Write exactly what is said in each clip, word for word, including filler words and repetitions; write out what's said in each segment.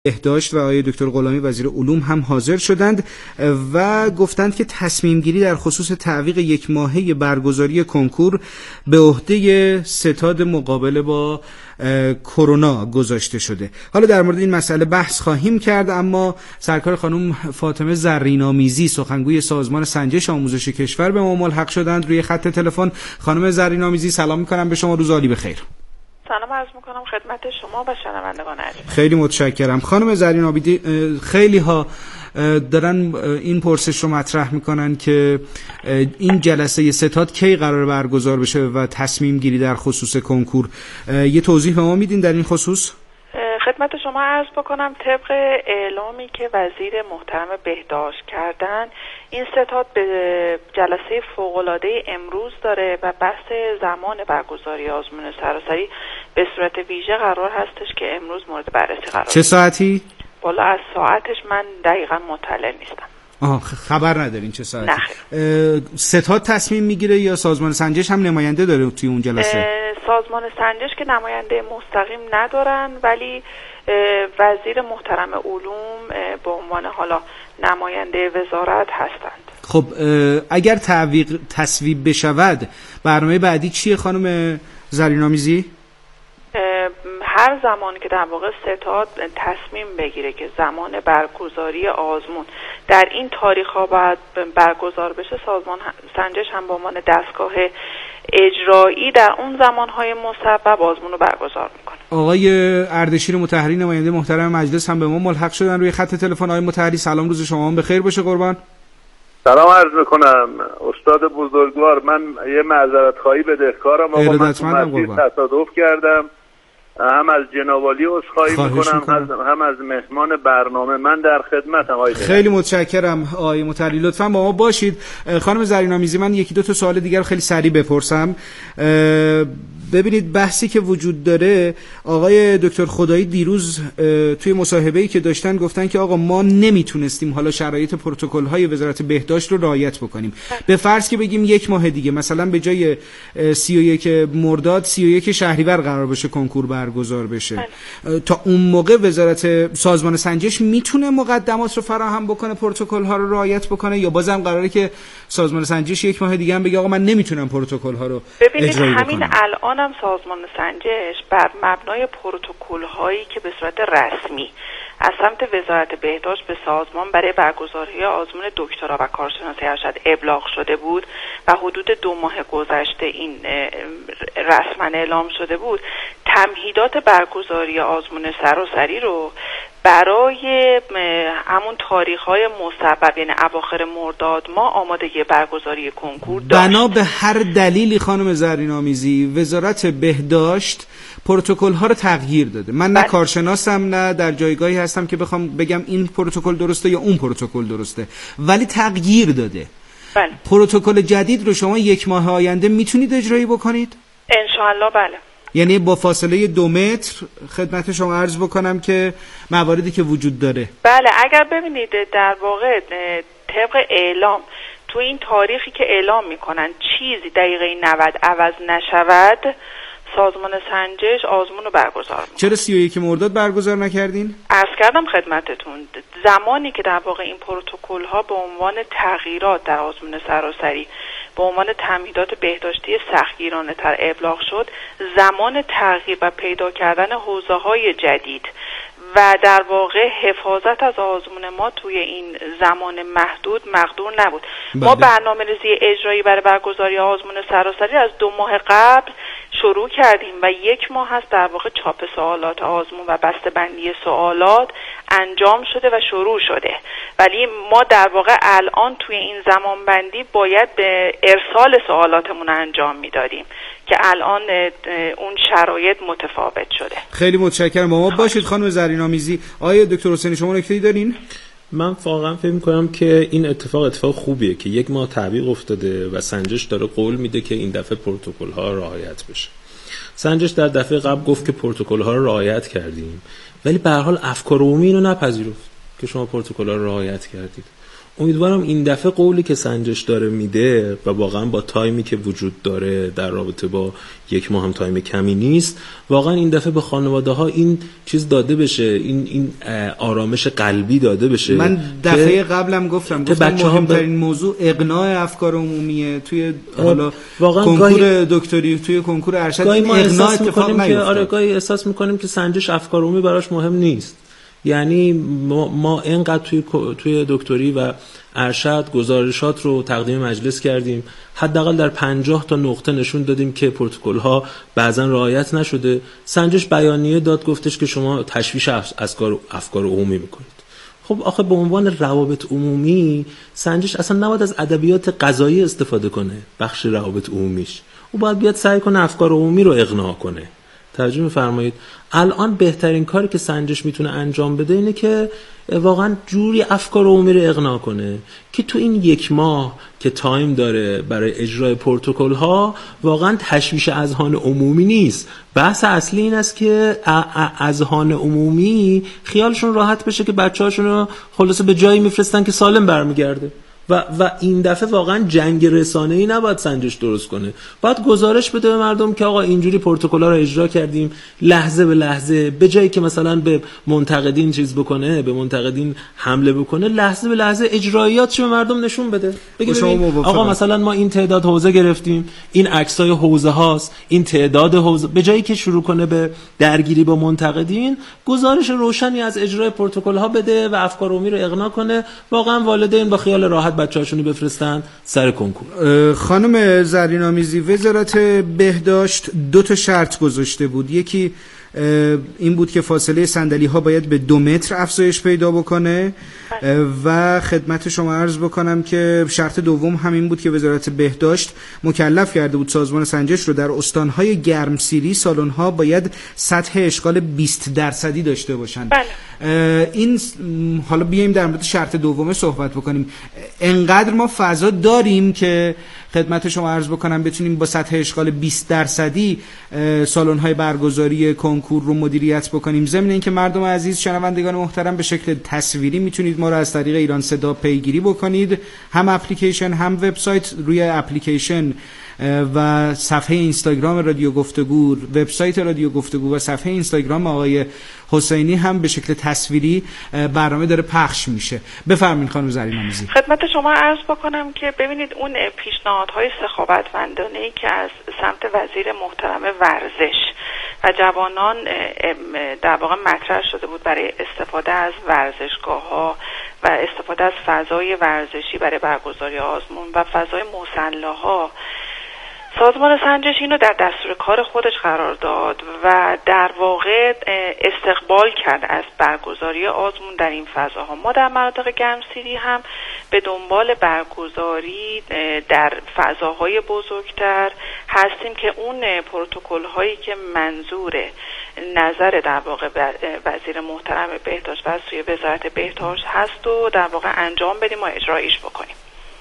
بهداشت و آقای دکتر غلامی وزیر علوم هم حاضر شدند و گفتند که تصمیم گیری در خصوص تعویق یک ماهه برگزاری کنکور به عهده ستاد مقابله با کرونا گذاشته شده. حالا در مورد این مسئله بحث خواهیم کرد، اما سرکار خانم فاطمه زرین‌آمیزی سخنگوی سازمان سنجش آموزش کشور به ما ملحق شدند روی خط تلفن. خانم زرین‌آمیزی سلام می‌کنم به شما، روز عالی بخیر. سلام عرض میکنم خدمت شما و شنوندگان عزیز. خیلی متشکرم. خانم زرین‌آمیزی، خیلی ها دارن این پرسش رو مطرح میکنن که این جلسه ستاد کی قرار برگزار بشه و تصمیم گیری در خصوص کنکور. یه توضیح به ما میدین در این خصوص؟ خدمت شما عرض بکنم طبق اعلامی که وزیر محترم بهداشت کردن، این ستاد به جلسه فوق‌العاده امروز داره و بحث زمان برگزاری آزمون سراسری به صورت ویژه قرار هستش که امروز مورد بررسی قرار. چه ساعتی؟ والا از ساعتش من دقیقاً مطلع نیستم. آها، خبر ندارین چه ساعتی؟ نه. ستاد تصمیم میگیره یا سازمان سنجش هم نماینده داره توی اون جلسه؟ سازمان سنجش که نماینده مستقیم ندارن، ولی وزیر محترم علوم به عنوان حالا نماینده وزارت هستند. خب اگر تعویق تصویب بشود برنامه بعدی چیه خانم زرین‌آمیزی؟ هر زمان که در واقع ستاد تصمیم بگیره که زمان برگزاری آزمون در این تاریخ ها باید برگزار بشه، سازمان سنجش هم به عنوان دستگاه اجرایی در اون زمانهای مسبب آزمون رو برگزار میکنه. آقای اردشیر مطهری نماینده محترم مجلس هم به ما ملحق شدن روی خط تلفن. آقای مطهری سلام، روز شما هم بخیر باشه قربان. سلام عرض میکنم استاد بزرگوار، من یه معذرت خواهی بدهکارم آقا، من تو مسیر تصادف کردم، هم از جناب عالی عذرخواهی میکنم هم از مهمان برنامه. من در خدمتم آقای. خیلی متشکرم آقای مطهری، لطفاً با ما باشید. خانم زرین‌آمیزی، من یکی دو تا سوال دیگر خیلی سریع بپرسم. ببینید بحثی که وجود داره، آقای دکتر خدایی دیروز توی مصاحبه‌ای که داشتن گفتن که آقا ما نمیتونستیم حالا شرایط پروتکل‌های وزارت بهداشت رو رعایت بکنیم. به فرض که بگیم یک ماه دیگه مثلا به جای سی و یک مرداد سی و یک شهریور قرار بشه کنکور برگزار بشه، تا اون موقع وزارت سازمان سنجش میتونه مقدمات رو فراهم بکنه، پروتکل‌ها رو رعایت بکنه، یا بازم قراره که سازمان سنجش یک ماه دیگه هم بگه آقا من نمیتونم پروتکل‌ها رو اجرایی بکنم؟ همین الان هم سازمان سنجش بر مبنای پروتکل هایی که به صورت رسمی از سمت وزارت بهداشت به سازمان برای برگزاری آزمون دکترا و کارشناسی ارشد ابلاغ شده بود و حدود دو ماه گذشته این رسما اعلام شده بود، تمهیدات برگزاری آزمون سراسری رو برای همون تاریخ‌های مسبب یعنی اواخر مرداد ماه آمادگی برگزاری کنکور داشت. بنا به هر دلیلی خانم زرین‌آمیزی وزارت بهداشت پروتکل‌ها رو تغییر داده. من نه کارشناسم نه در جایگاهی هستم که بخوام بگم این پروتکل درسته یا اون پروتکل درسته، ولی تغییر داده. بله. پروتکل جدید رو شما یک ماه آینده میتونید اجرایی بکنید؟ انشاءالله بله. یعنی با فاصله دو متر خدمت شما عرض بکنم که مواردی که وجود داره. بله، اگر ببینید در واقع طبق اعلام تو این تاریخی که اعلام میکنن چیزی دقیقه نود عوض نشود، سازمان سنجش آزمون رو برگزار میکنه. چرا سی و یک مرداد برگزار نکردین؟ عرض کردم خدمتتون زمانی که در واقع این پروتکل ها به عنوان تغییرات در آزمون سراسری به عنوان تمهیدات بهداشتی سختگیرانه تر ابلاغ شد، زمان تغییر و پیدا کردن حوزه های جدید و در واقع حفاظت از آزمون ما توی این زمان محدود مقدور نبود. بله. ما برنامه‌ریزی اجرایی برای برگزاری آزمون سراسری از دو ماه قبل شروع کردیم و یک ماه هست در واقع چاپ سوالات آزمون و بسته‌بندی سوالات انجام شده و شروع شده، ولی ما در واقع الان توی این زمان بندی باید به ارسال سوالاتمون انجام میدادیم که الان اون شرایط متفاوت شده. خیلی متشکرم. با ما باشید خانم زرین‌آمیزی. آقای دکتر حسینی شما نکته‌ای دارین؟ من واقعا فکر می‌کنم که این اتفاق اتفاق خوبیه که یک ماه تعویق افتاده و سنجش داره قول میده که این دفعه پروتکل‌ها رعایت بشه. سنجش در دفعه قبل گفت که پروتکل‌ها رو رعایت کردیم، ولی به هر حال افکار عمومی اینو نپذیرفت که شما پروتکل‌ها رو رعایت کردید. امیدوارم این دفعه قولی که سنجش داره میده و واقعا با تایمی که وجود داره در رابطه با یک ماه هم تایم کمی نیست، واقعا این دفعه به خانواده ها این چیز داده بشه، این این آرامش قلبی داده بشه. من دفعه قبلم گفتم گفتم مهمترین موضوع اقناع افکار عمومیه توی حالا کنکور دکتری، توی کنکور ارشد این اقناع اتفاق نیفتاد. آره گاهی احساس میکنیم که سنجش افکار عمومی براش مهم نیست. یعنی ما, ما اینقدر توی توی دکتری و ارشد گزارشات رو تقدیم مجلس کردیم، حداقل در پنجاه تا نقطه نشون دادیم که پروتکل ها بعضا رعایت نشده. سنجش بیانیه داد، گفتش که شما تشویش افکار افکار عمومی میکنید. خب آخه به عنوان روابط عمومی سنجش اصلا نباید از ادبیات قضایی استفاده کنه، بخش روابط عمومیش او باید بیاد سعی کنه افکار عمومی رو اقناع کنه. توجه می‌فرمایید؟ الان بهترین کاری که سنجش میتونه انجام بده اینه که واقعا جوری افکار عمومی رو اقناع کنه که تو این یک ماه که تایم داره برای اجرای پروتکل ها واقعا تشویش اذهان عمومی نیست. بحث اصلی این است که اذهان عمومی خیالشون راحت بشه که بچه‌هاشون رو خلاصه به جایی میفرستن که سالم برمیگرده. و و این دفعه واقعا جنگ رسانه‌ای نباید سنجش درست کنه، باید گزارش بده به مردم که آقا اینجوری پروتکل‌ها رو اجرا کردیم، لحظه به لحظه، به جایی که مثلا به منتقدین چیز بکنه، به منتقدین حمله بکنه، لحظه به لحظه اجرایاتش به مردم نشون بده. بگه آقا مثلا ما این تعداد حوزه گرفتیم، این عکسای حوزه هاست، این تعداد حوزه، به جایی که شروع کنه به درگیری با منتقدین، گزارش روشنی از اجرای پروتکل‌ها بده و افکار عمومی رو اقناع کنه. واقعا والدین با خیال راحت بچه‌هاشونو بفرستن سر کنکور. خانم زرین‌آمیزی، وزارت بهداشت دو تا شرط گذاشته بود. یکی این بود که فاصله صندلی‌ها باید به دو متر افزایش پیدا بکنه و خدمت شما عرض بکنم که شرط دوم همین بود که وزارت بهداشت مکلف کرده بود سازمان سنجش رو در استان‌های گرمسیری سالن‌ها باید سطح اشغال بیست درصدی داشته باشن. بله. این حالا بیایم در مورد شرط دوم صحبت بکنیم. انقدر ما فضا داریم که خدمت شما عرض بکنم بتونیم با سطح اشغال بیست درصدی سالن‌های برگزاری کنکور رو مدیریت بکنیم. ضمن اینکه مردم عزیز، شنوندگان محترم، به شکل تصویری میتونید ما رو از طریق ایران صدا پیگیری بکنید، هم اپلیکیشن هم وبسایت. روی اپلیکیشن و صفحه اینستاگرام رادیو گفتگو، وبسایت رادیو گفتگو و صفحه اینستاگرام آقای حسینی هم به شکل تصویری برنامه داره پخش میشه. بفرمایید خانم زرین‌آمیزی. خدمت شما عرض بکنم که ببینید اون پیشنهادهای سخاوتمندانه‌ای که از سمت وزیر محترم ورزش و جوانان در واقع مطرح شده بود برای استفاده از ورزشگاه‌ها و استفاده از فضای ورزشی برای برگزاری آزمون و فضای مصلاها، سازمان سنجش اینو در دستور کار خودش قرار داد و در واقع استقبال کرد از برگزاری آزمون در این فضاها. ما در مناطق گرمسیری هم به دنبال برگزاری در فضاهای بزرگتر هستیم که اون پروتکل هایی که منظور نظر در واقع وزیر محترم بهداشت و سوی وزارت بهداشت هست و در واقع انجام بدیم و اجرایش بکنیم.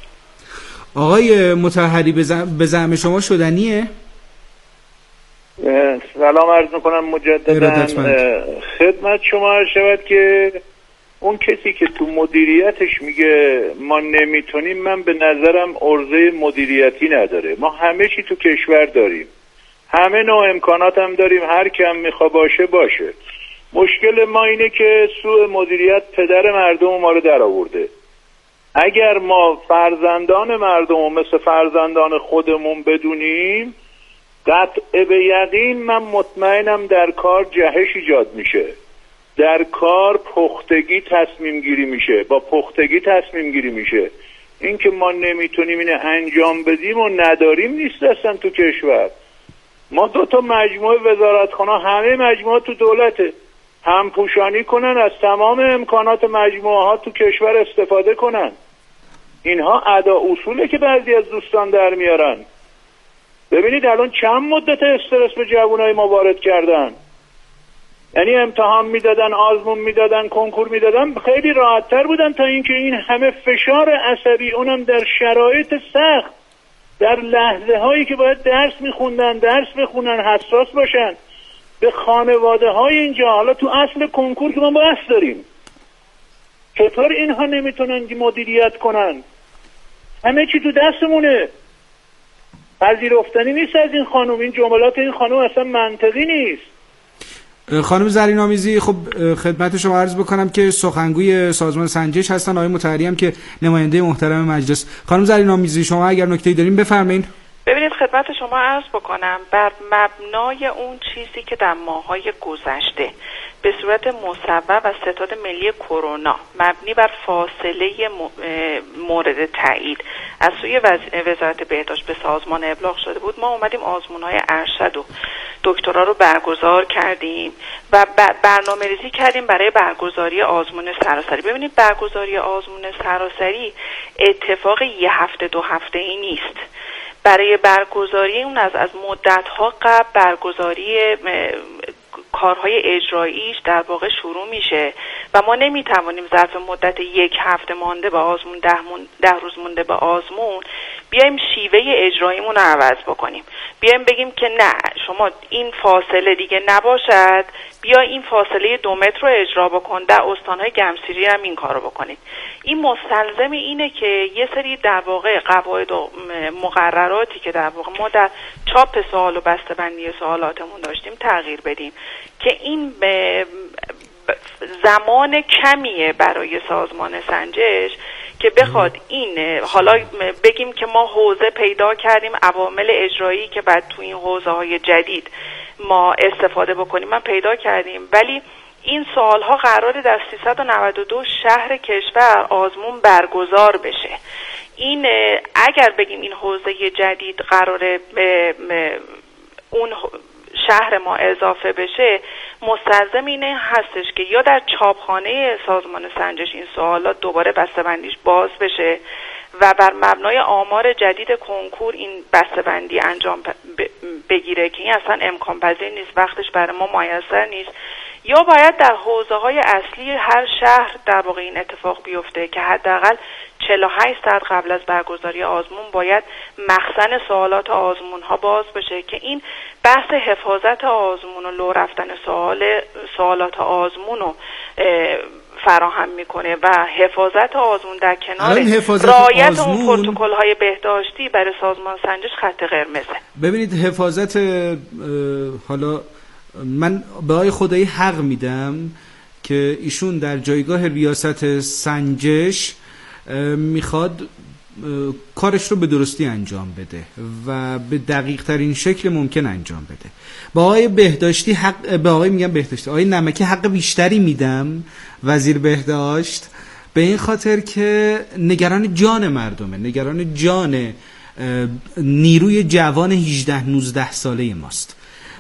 آقای مطهری، به زعم شما شدنیه؟ سلام عرض میکنم مجددا خدمت شما. عرض شود که اون کسی که تو مدیریتش میگه ما نمیتونیم، من به نظرم عرضه مدیریتی نداره. ما همه چی تو کشور داریم، همه نوع امکانات هم داریم، هر کم میخوا باشه باشه. مشکل ما اینه که سوء مدیریت پدر مردم ما رو در آورده. اگر ما فرزندان مردم و مثل فرزندان خودمون بدونیم، قطع به یقین من مطمئنم در کار جهش ایجاد میشه، در کار پختگی تصمیم گیری میشه، با پختگی تصمیم گیری میشه. این که ما نمیتونیم اینه انجام بدیم و نداریم نیست اصلا تو کشور. ما دو تا مجموعه وزارتخانه، همه مجموعه تو دولته، هم پوشانی کنن، از تمام امکانات مجموعه ها تو کشور استفاده کنن. اینها ادا اصوله که بعضی از دوستان در میارن. ببینید الان چند مدت استرس به جوانای ما وارد کردن. یعنی امتحان میدادن، آزمون میدادن، کنکور میدادن، خیلی راحت‌تر بودن تا اینکه این همه فشار عصبی، اونم در شرایط سخت، در لحظه هایی که باید درس میخوندن، درس بخونن، حساس باشن به خانواده های اینجا. حالا تو اصل کنکور که ما بحث داریم، چطور اینها نمیتونن مدیریت کنن؟ همه چی تو دستمونه. پذیرفتنی نیست از این خانم. این جملات این خانم اصلا منطقی نیست. خانم زرین‌آمیزی، خب خدمت شما عرض بکنم که سخنگوی سازمان سنجش هستن، آقای مطهری هم که نماینده محترم مجلس. خانم زرین‌آمیزی، شما اگر نکته‌ای دارین بفرمایید. ببینید خدمت شما عرض بکنم، بر مبنای اون چیزی که در ماه‌های گذشته به صورت مصوب و ستاد ملی کرونا مبنی بر فاصله مورد تایید از سوی وزارت بهداشت به سازمان ابلاغ شده بود، ما اومدیم آزمون‌های ارشد و دکترا رو برگزار کردیم و برنامه ریزی کردیم برای برگزاری آزمون سراسری. ببینید برگزاری آزمون سراسری اتفاق یه هفته دو هفته ای نیست. برای برگزاری اون از از مدت‌ها قبل برگزاری کارهای اجراییش در واقع شروع میشه و ما نمیتوانیم ظرف مدت یک هفته مانده به آزمون ده, من... ده روز مونده به آزمون بیایم شیوه اجراییمون رو عوض بکنیم، بیایم بگیم که نه شما این فاصله دیگه نباشد، بیا این فاصله دو متر رو اجرا بکن، در استانهای گمسیری هم این کار رو بکنید. این مستلزم اینه که یه سری در واقع قواعد و مقرراتی که در واقع ما در چاپ سوال و بسته‌بندی سوالاتمون داشتیم تغییر بدیم که این زمان کمیه برای سازمان سنجش که بخواد این حالا بگیم که ما حوزه پیدا کردیم، عوامل اجرایی که بعد تو این حوزه های جدید ما استفاده بکنیم من پیدا کردیم، ولی این سالها قراره در سیصد و نود و دو شهر کشور آزمون برگزار بشه. این اگر بگیم این حوزه جدید قراره به اون شهر ما اضافه بشه، مستلزم اینه هستش که یا در چاپخانه سازمان سنجش این سوالات دوباره بسته‌بندیش باز بشه و بر مبنای آمار جدید کنکور این بسته‌بندی انجام بگیره که این اصلا امکان پذیر نیست، وقتش برای ما میسر نیست، یا باید در حوزه‌های اصلی هر شهر در واقع این اتفاق بیفته که حداقل چهل و هشت ساعت قبل از برگزاری آزمون باید مخزن سوالات آزمون ها باز بشه که این بحث حفاظت آزمون و لو رفتن سوال سوالات آزمون رو فراهم میکنه و حفاظت آزمون در کنار رعایت اون پروتکل های بهداشتی برای سازمان سنجش خط قرمزه. ببینید حفاظت حالا من به آقای خدایی حق میدم که ایشون در جایگاه ریاست سنجش میخواد کارش رو به درستی انجام بده و به دقیق ترین شکل ممکن انجام بده. با آقای بهداشتی حق به آقای میگم بهداشتی آقای نمکی حق بیشتری میدم، وزیر بهداشت، به این خاطر که نگران جان مردمه، نگران جان نیروی جوان هجده نوزده ساله ماست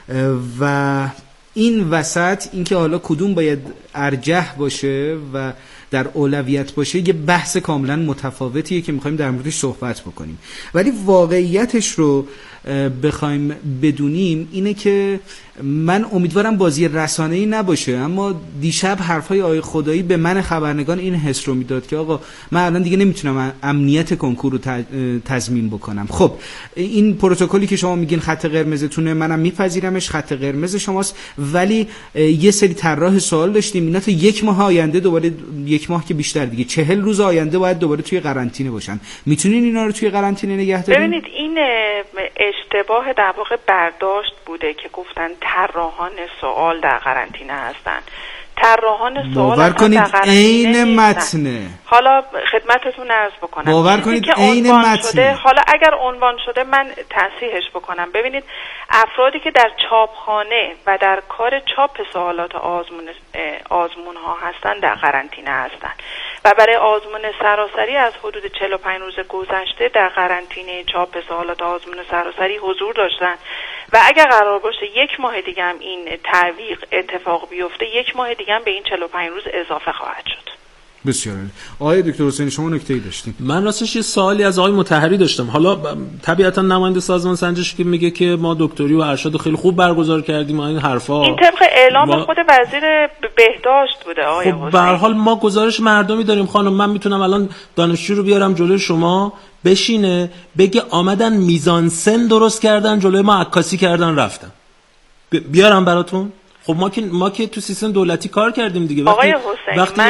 و این وسط اینکه حالا کدوم باید ارجح باشه و در اولویت باشه یه بحث کاملا متفاوتیه که میخوایم در موردش صحبت بکنیم، ولی واقعیتش رو بخوایم بدونیم اینه که من امیدوارم بازی رسانه‌ای نباشه، اما دیشب حرفای آقای خدایی به من خبرنگار این حس رو میداد که آقا من الان دیگه نمیتونم امنیت کنکور رو تضمین بکنم. خب این پروتکلی که شما میگین خط قرمزتونه، منم میپذیرمش، خط قرمز شماست، ولی یه سری طراح سوال داشتیم اینا تا یک ماه آینده دوباره، یک ماه که بیشتر دیگه، چهل روز آینده باید دوباره توی قرنطینه باشن. میتونین اینا رو توی قرنطینه نگه دارین؟ ببینید این اشتباه در واقع برداشت بوده که گفتن طراحان سوال در قرنطینه هستن. طراحان سوال باور کنید عین متنه. حالا خدمتتون عرض بکنم باور کنید عین متنه. حالا اگر عنوان شده من تصحیحش بکنم. ببینید افرادی که در چاپخانه و در کار چاپ سوالات آزمون آزمون ها هستن در قرنطینه هستن و برای آزمون سراسری از حدود چهل و پنج روز گذشته در قرنطینه چاپ سوالات آزمون سراسری حضور داشتن و اگر قرار باشه یک ماه دیگه هم این تعویق اتفاق بیفته، یک ماه دیگه هم به این چهل و پنج روز اضافه خواهد شد. بسیار عالی. آقای دکتر حسینی شما نکته‌ای داشتین؟ من راستش یه سوالی از آقای مطهری داشتم. حالا طبیعتا نماینده سازمان سنجش که میگه که ما دکتری و ارشد خیلی خوب برگزار کردیم و این حرفا، این طبق اعلام ما... خود وزیر بهداشت بوده آقای حسینی. خب به هر حال ما گزارش مردمی داریم خانم. من میتونم الان دانشجو رو بیارم جلوی شما بشینه بگه آمدن میزان سن درست کردن جلوی ما عکاسی کردن رفتن، بیارم براتون. خب ما که ما که تو سیستم دولتی کار کردیم دیگه. وقتی آقای حسین وقتی من ر...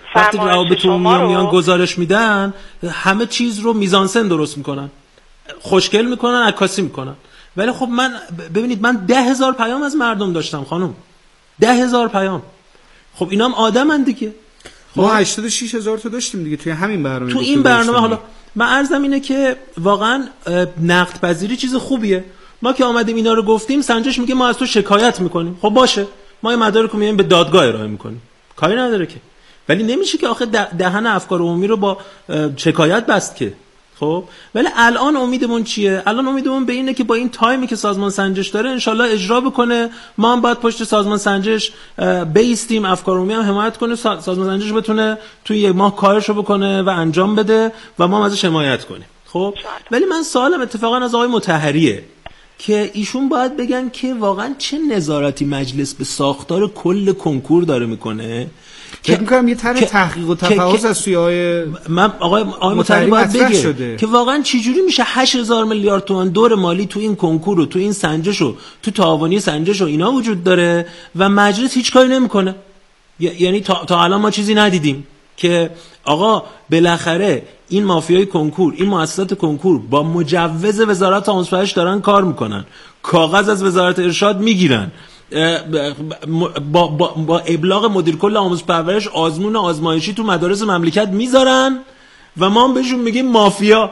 وقتی روابط عمومی میان گزارش میدن همه چیز رو میزانسن درست میکنن، خوشگل میکنن، عکاسی میکنن. ولی خب من ببینید من ده هزار پیام از مردم داشتم خانم، ده هزار پیام. خب اینا هم آدمن دیگه. ما هشتاد و شش هزار تا داشتیم دیگه توی همین برنامه. تو این برنامه حالا من عرضم اینه که واقعا نقد پذیری چیز خوبیه. ما که آمدیم اینا رو گفتیم، سنجش میگه ما از تو شکایت میکنیم. خب باشه، ما این مدارک رو میایم به دادگاه ارائه میکنیم، کاری نداره که. ولی نمیشه که آخه دهن افکار عمومی رو با شکایت بست که. خب ولی الان امیدمون چیه؟ الان امیدمون به اینه که با این تایمی که سازمان سنجش داره انشالله اجرا بکنه. ما هم باید پشت سازمان سنجش بیستیم، افکار عمومی هم حمایت کنه، سازمان سنجش بتونه توی یک ماه کارشو بکنه و انجام بده و ما هم ازش حمایت کنیم. خب ولی من سوالم اتفاقا از آقای مطهریه که ایشون باید بگن که واقعا چه نظارتی مجلس به ساختار کل کنکور داره میکنه. فکر می‌کنم یه طرح تحقیق و تفحص از سوی آقای من آقای آقای مطهری باید بگه شده. که واقعا چه جوری میشه هشت هزار میلیارد تومان دور مالی تو این کنکور و تو این سنجش و تو تعاونی سنجش و اینا وجود داره و مجلس هیچ کاری نمیکنه. یعنی تا, تا الان ما چیزی ندیدیم که آقا بالاخره این مافیای کنکور، این مؤسسات کنکور با مجوز وزارت آموزش و پرورش دارن کار میکنن، کاغذ از وزارت ارشاد میگیرن، با, با, با ابلاغ مدیر کل آموزش پرورش آزمون آزمایشی تو مدارس مملکت میذارن و ما هم بهشون میگیم مافیا.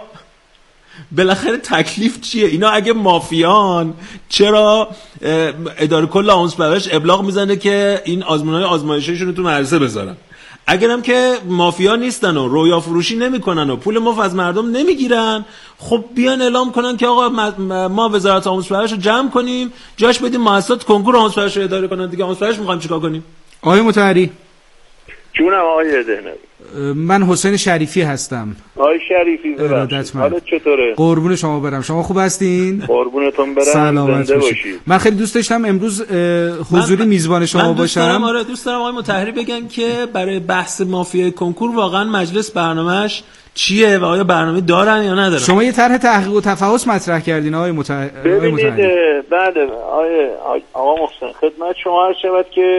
بالاخره تکلیف چیه؟ اینا اگه مافیان چرا اداره کل آموزش پرورش ابلاغ میزنه که این آزمونهای آزمایشیشون رو تو مدرسه بذارن؟ اگرم که مافیا نیستن و رویا فروشی نمیکنن و پول مفت از مردم نمیگیرن، خب بیان اعلام کنن که آقا ما وزارت آموزش و پرورش رو جمع کنیم، جاش بدیم مؤسسات کنکور آموزش و پرورش رو اداره کنن دیگه. آموزش و پرورش میخوایم چیکار کنیم؟ آقای مطهری. جونم آقای دهنوی. من حسین شریفی هستم. آقای شریفی ببخشید. حالت چطوره؟ قربون شما برم. شما خوب هستین؟ قربونتون برم. سلامت باشید. من خیلی دوست داشتم امروز حضوری میزبان شما من دوست باشم. دارم آره دوست دارم آقای مطهری بگن که برای بحث مافیای کنکور واقعا مجلس برنامه‌اش چیه و آیا برنامه دارن یا ندارن. شما یه طرح تحقیق و تفحص مطرح کردین آقای مطهری. ببینید بله آقای آقا محسن خدمت شما عرض شود که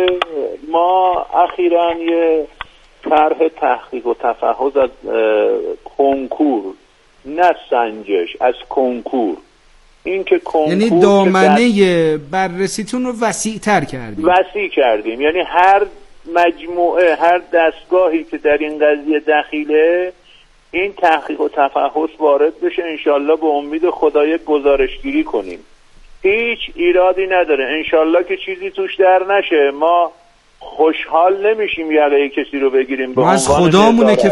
ما اخیراً یه طرح تحقیق و تفحص از کنکور، نه سنجش، از کنکور، این که کنکور یعنی دامنه بررسیتون رو وسیع تر کردیم. وسیع کردیم یعنی هر مجموعه، هر دستگاهی که در این قضیه دخیله این تحقیق و تفحص وارد بشه، انشالله به امید خدای گزارشگیری کنیم. هیچ ایرادی نداره، انشالله که چیزی توش در نشه. ما خوشحال نمیشیم یقه کسی رو بگیریم به عنوان از خدامونه که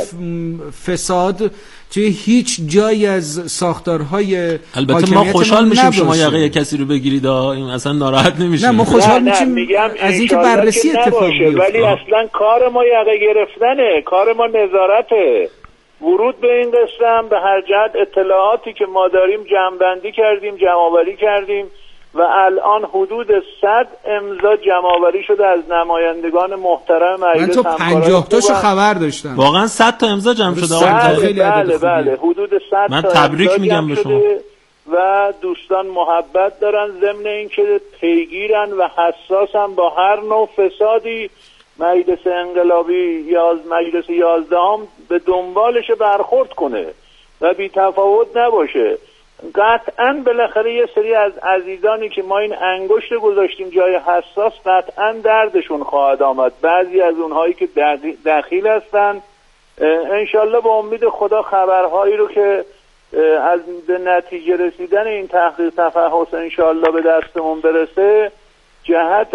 فساد توی هیچ جایی از ساختارهای البته ما خوشحال میشیم شما یقه کسی رو بگیرید، این اصلا ناراحت نمیشیم. نه ما خوشحال میشیم از اینکه بررسی اتفاق بیفته، ولی اصلا کار ما یقه گرفتنه، کار ما نظارته. ورود به این قسم به هر جهت اطلاعاتی که ما داریم جمع‌بندی کردیم، جمع‌آوری کردیم و الان حدود صد امضا جمع‌آوری شده از نمایندگان محترم مجلس. من تو پنجاه تاشو خبر داشتم. واقعا صد تا امضا جمع شده. بله بله, بله. حدود صد من تا تبریک میگم به شما. و دوستان محبت دارن، ضمن اینکه پیگیرن و حساسن با هر نوع فسادی. مجلس انقلابی یاز مجلس یازدهم به دنبالش برخورد کنه و بی تفاوت نباشه. قطعاً بالاخره یه سری از عزیزانی که ما این انگشت گذاشتیم جای حساس قطعاً دردشون خواهد آمد. بعضی از اونهایی که دخیل هستن انشالله با امید خدا خبرهایی رو که از به نتیجه رسیدن این تحقیق تفحص انشالله به دستمون برسه جهت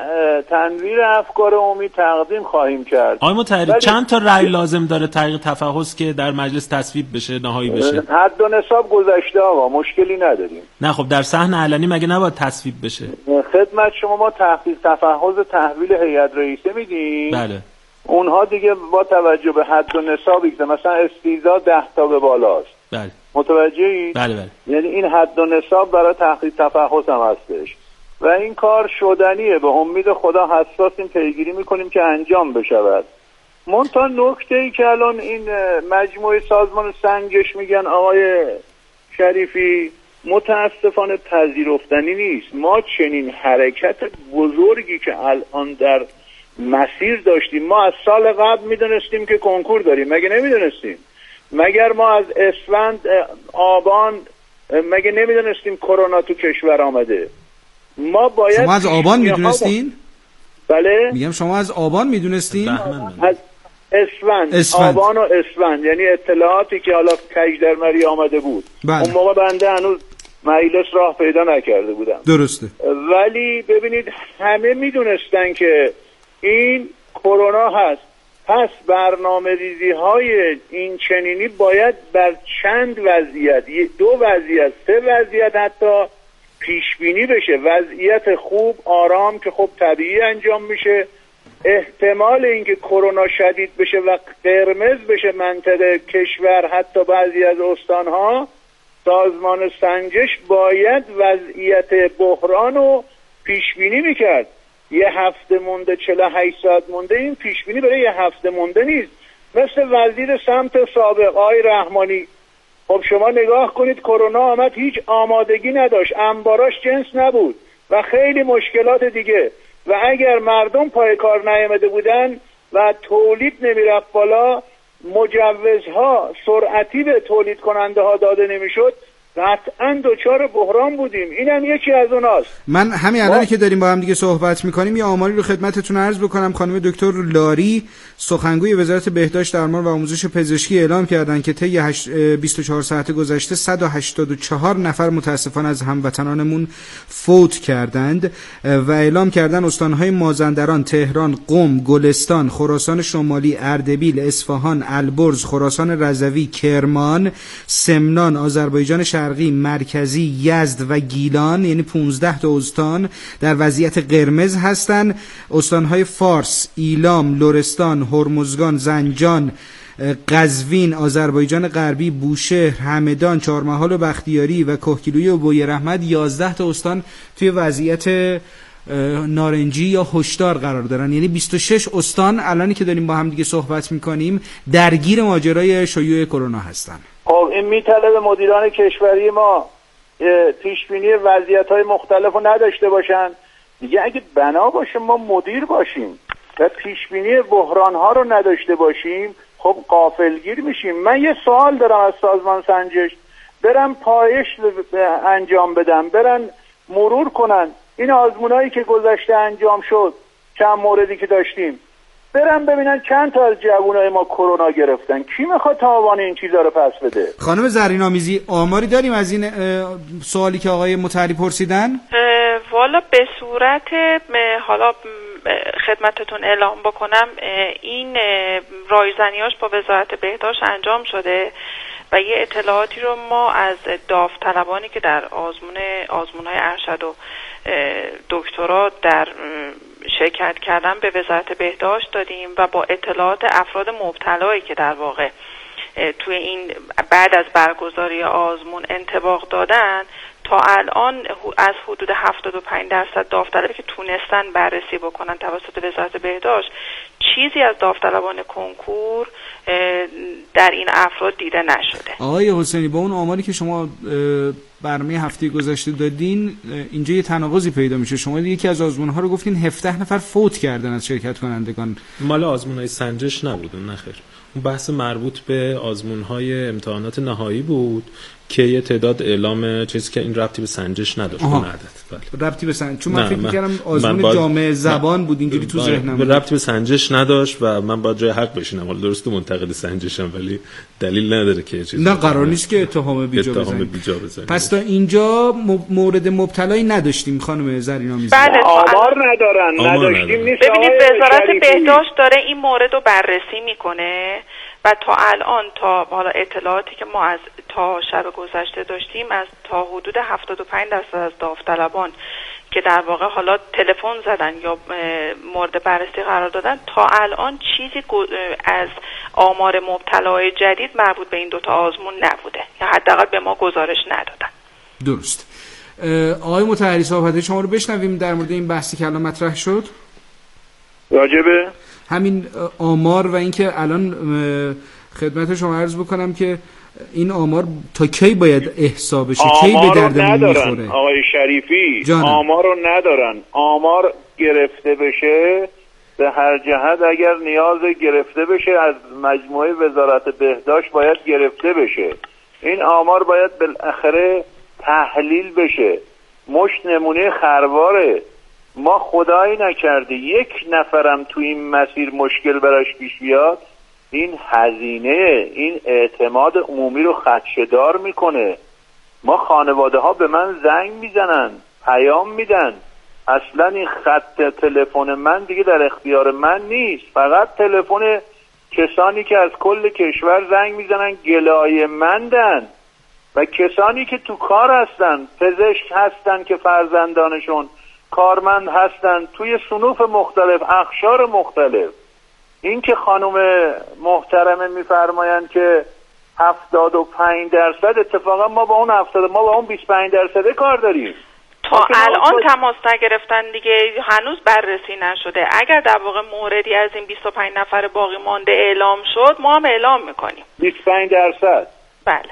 تنویر افکار عمومی تقدیم خواهیم کرد. آقای مطهری چند تا رأی لازم داره تحقیق تفحص که در مجلس تصویب بشه، نهایی بشه؟ حد و نصاب گذشته آقا، مشکلی نداریم. نه خب در صحن علنی مگه نباید تصویب بشه؟ خدمت شما ما تحقیق تفحص تحویل هیئت رئیسه میدیم. بله. اونها دیگه با توجه به حد و نصابی که مثلا استیزا ده تا به بالاست. بله. متوجهی؟ بله بله. یعنی این حد و نصاب برای تحقیق تفحص هم هستش. و این کار شدنیه، به امید خدا حساسیم، پیگیری میکنیم که انجام بشود. منتها نکته ای که الان این مجموعه سازمان سنجش میگن آقای شریفی متاسفانه پذیرفتنی نیست. ما چنین حرکت بزرگی که الان در مسیر داشتیم. ما از سال قبل میدونستیم که کنکور داریم، مگه نمیدونستیم؟ مگر ما از اسفند آبان مگه نمیدونستیم کرونا تو کشور آمده؟ ما باید شما از آبان میدونستین؟ بله میگم شما از آبان میدونستین؟ از اسفند. اسفند آبان و اسفند، یعنی اطلاعاتی که حالا کجدرمری آمده بود. بله. اون موقع بنده هنوز مجلس راه پیدا نکرده بودم. درسته. ولی ببینید همه میدونستن که این کرونا هست، پس برنامه ریزی های این چنینی باید بر چند وضعیت، دو وضعیت، سه وضعیت حتی پیش بینی بشه. وضعیت خوب آرام که خب طبیعی انجام میشه، احتمال اینکه کرونا شدید بشه و قرمز بشه منطقه کشور، حتی بعضی از استانها، سازمان سنجش باید وضعیت بحران رو پیش بینی میکرد. یه هفته مونده، چهل و هشت ساعت مونده، این پیش بینی برای یه هفته مونده نیست. مثل وزیر سمت سابق آقای رحمانی، خب شما نگاه کنید کرونا آمد هیچ آمادگی نداشت، انباراش جنس نبود و خیلی مشکلات دیگه، و اگر مردم پای کار نیامده بودن و تولید نمیرفت بالا، مجوزها سرعتی به تولید کننده ها داده نمیشد، قطعا دوچار بحران بودیم. اینم یکی از اوناست. من همین الان که داریم با هم دیگه صحبت میکنیم یه آماری رو خدمتتون عرض بکنم. خانم دکتر لاری سخنگوی وزارت بهداشت درمان و آموزش پزشکی اعلام کردن که طی بیست و چهار ساعت گذشته صد و هشتاد و چهار نفر متاسفانه از هموطنانمون فوت کردند و اعلام کردن استانهای مازندران، تهران، قم، گلستان، خراسان شمالی، اردبیل، اصفهان، البرز، خراسان رضوی، کرمان، سمنان، آذربایجان شرقی، مرکزی، یزد و گیلان، یعنی پانزده تا استان در وضعیت قرمز هستند. استانهای فارس، ایلام، لرستان، هرمزگان، زنجان، قزوین، آذربایجان غربی، بوشهر، همدان، چهارمحال و بختیاری و کهگیلویه و بوی رحمت، یازده تا استان توی وضعیت نارنجی یا هشدار قرار دارن. یعنی بیست و شش استان الانی که داریم با هم دیگه صحبت میکنیم درگیر ماجرای شیوع کرونا هستن. خب این میطلب مدیران کشوری ما پیشبینی وضعیت‌های مختلف رو نداشته باشن دیگه. اگه بنا باشه ما مدیر باشیم و پیشبینی بحران‌ها رو نداشته باشیم، خب غافلگیر میشیم. من یه سوال دارم از سازمان سنجش، برم پایش انجام بدم، برن مرور کنن این آزمونایی که گذشته انجام شد، چند موردی که داشتیم، برن ببینن چند تا از جوانای ما کرونا گرفتن. کی میخواد تاوان این چیزا رو پس بده؟ خانم زرین‌آمیزی آماری داریم از این سوالی که آقای مطهری پرسیدن؟ والا به صورت حالا خدمتتون اعلام بکنم، این رایزنیاش با وزارت بهداشت انجام شده و یه اطلاعاتی رو ما از داوطلبانی که در آزمون آزمون‌های ارشد و دکترا در شرکت کردن به وزارت بهداشت دادیم و با اطلاعات افراد مبتلایی که در واقع توی این بعد از برگزاری آزمون انطباق دادن، تا الان از حدود هفتاد و پنج درصد داوطلبی که تونستن بررسی بکنن توسط وزارت بهداشت، چیزی از داوطلبان کنکور در این افراد دیده نشده. آقای حسینی، با اون آماری که شما برنامه هفته گذشته دادین اینجا یه تناقضی پیدا میشه. شما یکی از آزمون‌ها رو گفتین هفده نفر فوت کردن از شرکت کنندگان. مال آزمون‌های سنجش نبود، نه خیر. اون بحث مربوط به آزمون‌های امتحانات نهایی بود که یه تعداد اعلام چیزی که این ربطی به سنجش نداشت. اون عدد بله ربطی به سنجش، چون من فکر می‌کردم آزمون باید... جامعه زبان بود، اینجوری تو ذهنم بود. ربطی به سنجش نداشت و من باید جای حق بشینم. حالا درست منتقد سنجشم ولی دلیل نداره که چیزی نه قرار نیست که اتهام بیجا بزنیم. پس تا اینجا مورد مبتلایی نداشتیم خانم زرین‌آمیزی. بله آمار ندارن، نداشتیم نیست. ببینید وزارت بهداشت داره این مورد رو بررسی میکنه و تا الان تا حالا اطلاعاتی که ما از تا شب گذشته داشتیم، از تا حدود هفتاد و پنج درصد از داوطلبان که در واقع حالا تلفن زدن یا مورد بررسی قرار دادن، تا الان چیزی از آمار مبتلای جدید مربوط به این دوتا آزمون نبوده یا حداقل به ما گزارش ندادن. درست. آقای مطهری صحبت شما رو بشنویم در مورد این بحثی که الان مطرح شد. راجبه همین آمار و اینکه الان خدمت شما عرض بکنم که این آمار تا کی باید احسا بشه، کی به دردمون میخوره؟ آقای شریفی جانم. آمار رو ندارن. آمار گرفته بشه به هر جهت اگر نیاز گرفته بشه از مجموعه وزارت بهداشت باید گرفته بشه. این آمار باید بالاخره تحلیل بشه. مشت نمونه خرواره. ما خدایی نکرده یک نفرم تو این مسیر مشکل براش پیش بیاد، این هزینه، این اعتماد عمومی رو خدشه‌دار میکنه. ما خانواده ها به من زنگ میزنن، پیام میدن، اصلا این خط تلفن من دیگه در اختیار من نیست، فقط تلفن کسانی که از کل کشور زنگ میزنن گلایه مندن و کسانی که تو کار هستن، پزشک هستن که فرزندانشون کارمند هستن توی صنوف مختلف، اقشار مختلف. این که خانم محترمه میفرمایند که هفتاد و پنج درصد، اتفاقا ما با اون هفتاد ما با اون بیست و پنج درصد کار داریم. تا الان تماس نگرفتن دیگه، هنوز بررسی نشده. اگر در واقع موردی از این بیست و پنج نفر باقی مانده اعلام شد، ما هم اعلام میکنیم. بیست و پنج درصد بله،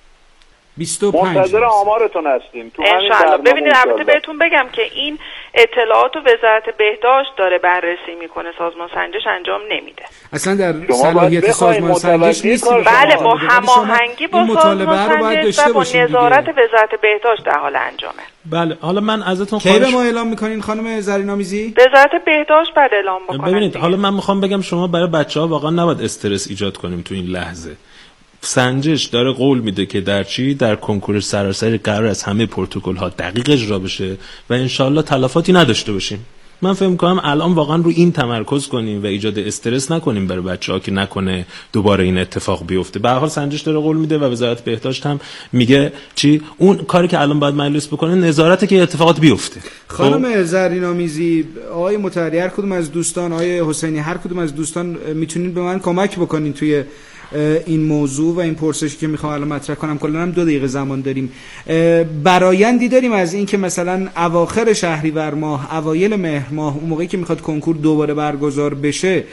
بیست و پنج منتظر آمارتون هستیم تو همین برنامه. ببینید البته بهتون بگم که این اطلاعات و وزارت بهداشت داره بررسی میکنه، سازمان سنجش انجام نمیده. اصلا در صلاحیت سازمان سنجش نیست. بله، با هماهنگی با سازمان سنجش و با نظارت وزارت بهداشت در حال انجامه. بله، حالا من ازتون خواهش کی به ما اعلام میکنین خانم زرین‌آمیزی؟ وزارت بهداشت بعد اعلام بکنه. ببینید حالا من میخوام بگم شما برای بچه‌ها واقعا نباید استرس ایجاد کنیم تو این لحظه. سنجش داره قول میده که در چی در کنکور سراسری قرار از همه پروتکل ها دقیق اجرا بشه و انشالله تلفاتی نداشته باشیم. من فکر می‌کنم الان واقعا رو این تمرکز کنیم و ایجاد استرس نکنیم برای بچه‌ها که نکنه دوباره این اتفاق بیفته. به هر حال سنجش داره قول میده و وزارت بهداشت هم میگه چی اون کاری که الان باید مجلس بکنه نظارت که اتفاقات بیفته. خانم زرین‌آمیزی، آقای مطهری، هر کدوم از دوستان، آقای حسینی، هر کدوم از دوستان میتونین به من کمک بکنین توی این موضوع و این پرسشی که میخوام الان مطرح کنم. کلا هم دو دقیقه زمان داریم. برآیندی داریم از این که مثلا اواخر شهریور ماه، اوایل مهر ماه، اون موقعی که میخواد کنکور دوباره برگزار بشه،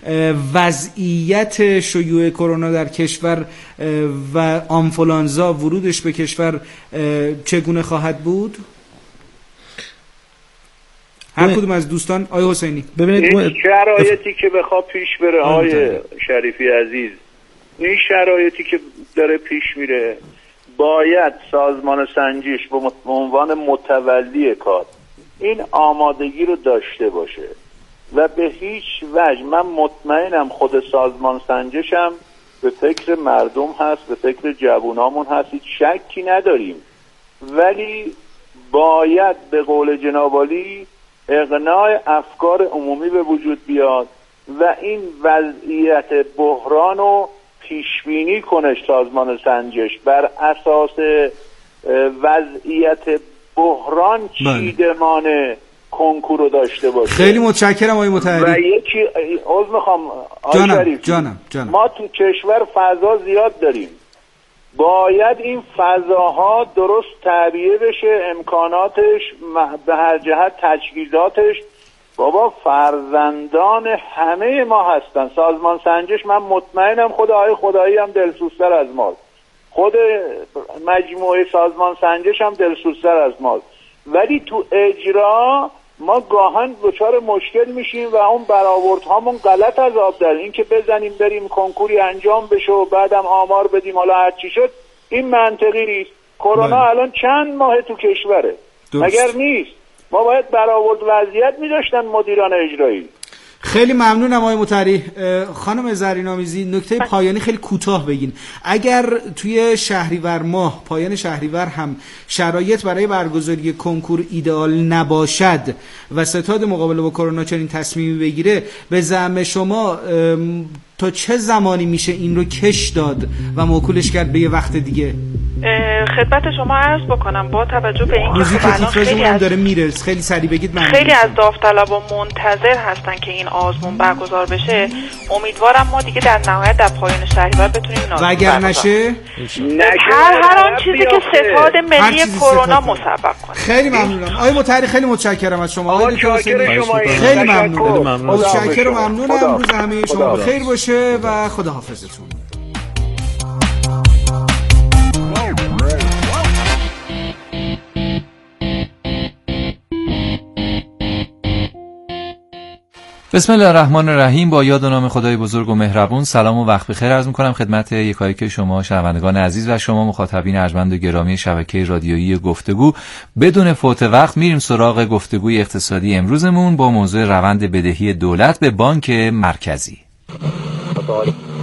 وضعیت شیوع کرونا در کشور و آنفولانزا ورودش به کشور چگونه خواهد بود؟ هر کدوم از دوستان. آقای حسینی، ببینید این شرایطی که بخواد پیش بره، آقای شریفی عزیز، این شرایطی که داره پیش میره، باید سازمان سنجش به عنوان متولی کار این آمادگی رو داشته باشه و به هیچ وجه، من مطمئنم خود سازمان سنجشم به فکر مردم هست، به فکر جوانامون هست، هیچ شکی نداریم، ولی باید به قول جناب عالی اقناع افکار عمومی به وجود بیاد و این وضعیت بحران رو پیشبینی کنه سازمان سنجش بر اساس وضعیت بحران چیدمان کنکور رو داشته باشه. خیلی متشکرم آقای مطهری. و یکی عذر میخوام آقای جانم شریفی، جانم جانم ما تو کشور فضا زیاد داریم، باید این فضاها درست تعبیه بشه، امکاناتش به هر جهت تجهیزاتش. بابا فرزندان همه ما هستن. سازمان سنجش من مطمئنم خود آقای خدایی هم دلسوزتر از ماست، خود مجموعه سازمان سنجش هم دلسوزتر از ماست، ولی تو اجرا ما گاهن دچار مشکل میشیم و اون برآوردهامون غلط از آب در این که بزنیم بریم کنکوری انجام بشه و بعدم آمار بدیم حالا هر چی شد. این منطقی نیست. کرونا الان چند ماه تو کشوره مگر نیست؟ ما باید برآورد وضعیت می‌داشتن مدیران اجرایی. خیلی ممنونم آقای مطهری. خانم زرین‌آمیزی، نکته پایانی خیلی کوتاه بگین. اگر توی شهریور ماه، پایان شهریور هم شرایط برای برگزاری کنکور ایدئال نباشد و ستاد مقابله با کرونا چنین تصمیمی بگیره، به زعم شما تا چه زمانی میشه این رو کش داد و موکولش کرد به یه وقت دیگه؟ خدمت شما عرض بکنم با توجه به اینکه روزی که تیتراژمون هم داره میره، خیلی سریع بگید. من خیلی از داوطلبا منتظر هستن که این آزمون برگزار بشه. امیدوارم ما دیگه در نهایت در پایان شهریور بتونیم این آزمون و اگر نشه هر هر آن چیزی که ستاد ملی کرونا مسبب کنه. خیلی ممنونم آقای مطهری، خیلی متشکرم از شما. آقای دکتر خیلی ممنونم. متشکرم و ممنونم. روز همه شما بخیر باشه و خداحافظتون. بسم الله الرحمن الرحیم. با یاد و نام خدای بزرگ و مهربون، سلام و وقت بخیر عرض می‌کنم خدمت یکایک شما شنوندگان عزیز و شما مخاطبین ارجمند و گرامی شبکه رادیویی گفتگو. بدون فوت وقت میریم سراغ گفتگوی اقتصادی امروزمون با موضوع روند بدهی دولت به بانک مرکزی.